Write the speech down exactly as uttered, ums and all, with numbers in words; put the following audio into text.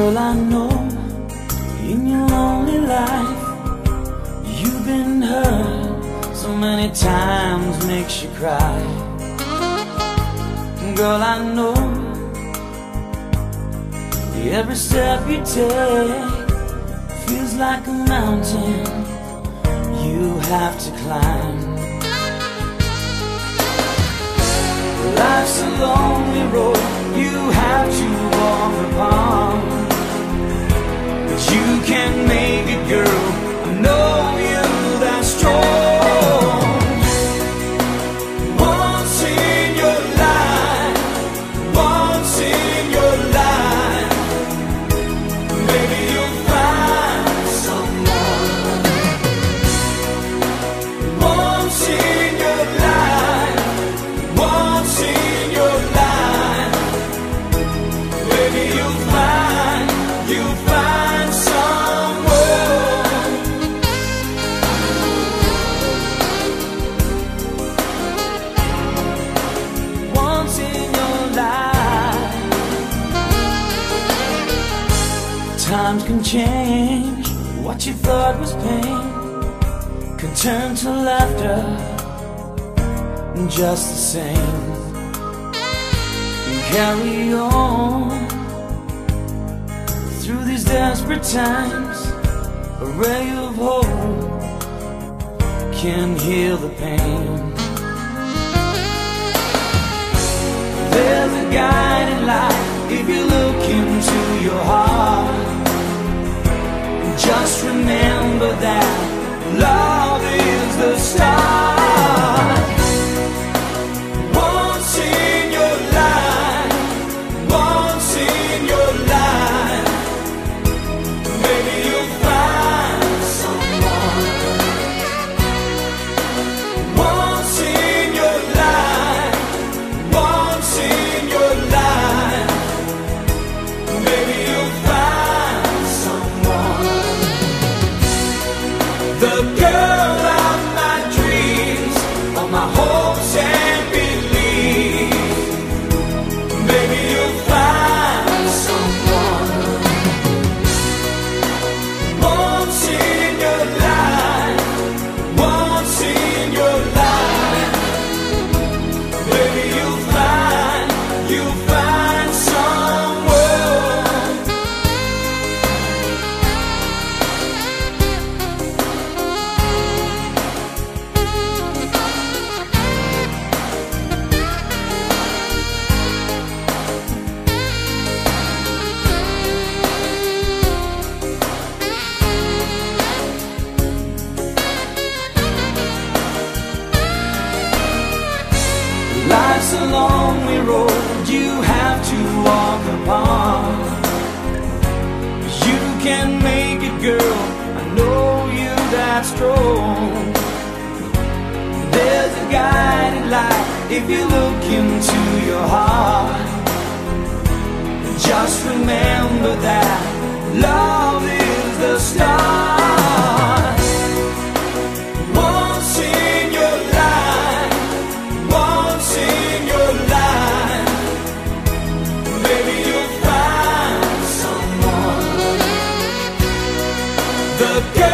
Girl, I know in your lonely life you've been hurt so many times, makes you cry. Girl, I know every step you take feels like a mountain you have to climb. Life's a lonely road you have to walk upon, but you can make it, girl. I know you that strong. Once in your life, once in your life, maybe you'll find someone. Once in your life, once in your life, maybe you'll find, you'll find someone. Once in your life. Times can change, what you thought was pain can turn to laughter just the same. Carry on through these desperate times. A ray of hope can heal the pain. There's a guiding light if you look into your heart. Just remember that love is the start. Once in your life, once in your life, maybe you'll find someone. Once in your life, once in your life, maybe you'll find someone. The girl of my dreams, of my hopes and beliefs, maybe you'll find someone. Once in your life, once in your life, maybe you'll find, you'll find someone. Life's a lonely road you have to walk upon. You can make it, girl. I know you that strong. There's a guiding light if you look into your heart. Just remember that love is the start. Once in your life, once in your life, maybe you'll find someone. The girl